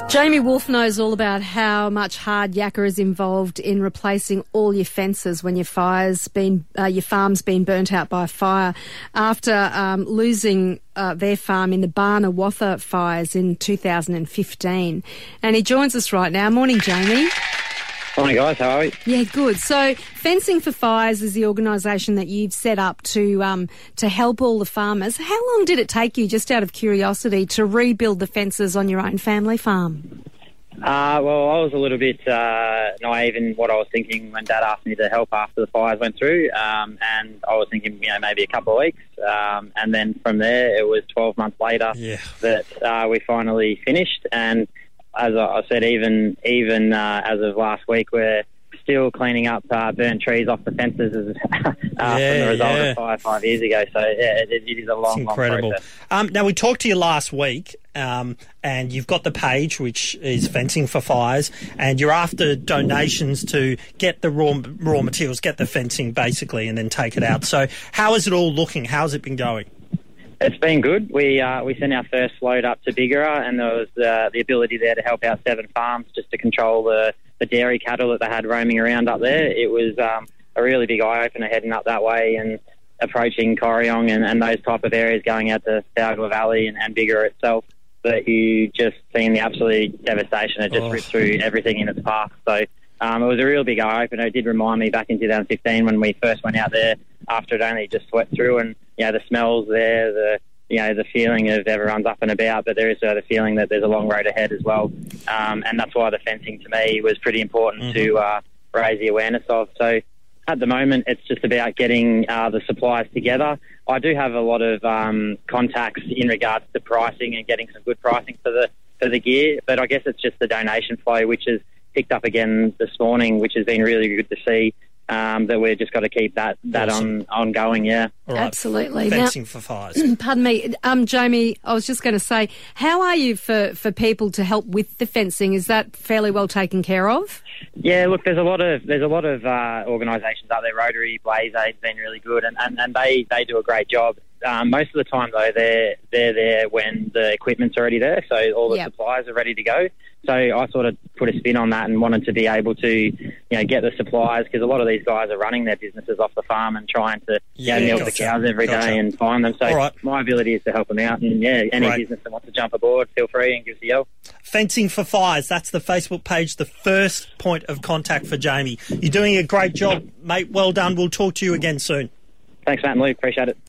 Jamie Wolf knows all about how much hard yakka is involved in replacing all your fences when your farm's been burnt out by a fire after losing their farm in the Barna Watha fires in 2015. And he joins us right now. Morning, Jamie. Morning, guys. How are you? Yeah, good. So, Fencing for Fires is the organisation that you've set up to help all the farmers. How long did it take you, just out of curiosity, to rebuild the fences on your own family farm? Well, I was a little bit naive in what I was thinking when Dad asked me to help after the fires went through, and I was thinking, maybe a couple of weeks, and then from there it was 12 months later that we finally finished. And as I said, even as of last week, we're still cleaning up burnt trees off the fences from the result of fire 5 years ago. So, it is a long process. Now, we talked to you last week, and you've got the page, which is Fencing for Fires, and you're after donations to get the raw materials, get the fencing, basically, and then take it out. So how is it all looking? How's it been going? It's been good. We sent our first load up to Bigara, and there was the ability there to help out 7 farms just to control the dairy cattle that they had roaming around up there. It was a really big eye-opener heading up that way and approaching Corryong and those type of areas, going out to Thowgla Valley and Bigara itself. But you just seen the absolute devastation. It just ripped through everything in its path. So it was a real big eye-opener. It did remind me back in 2015 when we first went out there after it only just swept through, and the smells there, the feeling of everyone's up and about, but there is the feeling that there's a long road ahead as well. And that's why the fencing to me was pretty important to raise the awareness of. So at the moment, it's just about getting the supplies together. I do have a lot of contacts in regards to pricing and getting some good pricing for the gear, but I guess it's just the donation flow, which has picked up again this morning, which has been really good to see. That we've just got to keep that ongoing, yeah. All right. Absolutely. Fencing for Fires. Pardon me, Jamie, I was just going to say, how are you for people to help with the fencing? Is that fairly well taken care of? Yeah, look, there's a lot of organisations out there. Rotary, Blaze Aid's been really good, and they do a great job. Most of the time, though, they're there when the equipment's already there, so all the supplies are ready to go. So I sort of put a spin on that and wanted to be able to, get the supplies, because a lot of these guys are running their businesses off the farm and trying to milk the cows every day and find them. So my ability is to help them out. And any business that wants to jump aboard, feel free and give us a yell. Fencing for Fires, that's the Facebook page, the first point of contact for Jamie. You're doing a great job, mate. Well done. We'll talk to you again soon. Thanks, Matt and Luke. Appreciate it.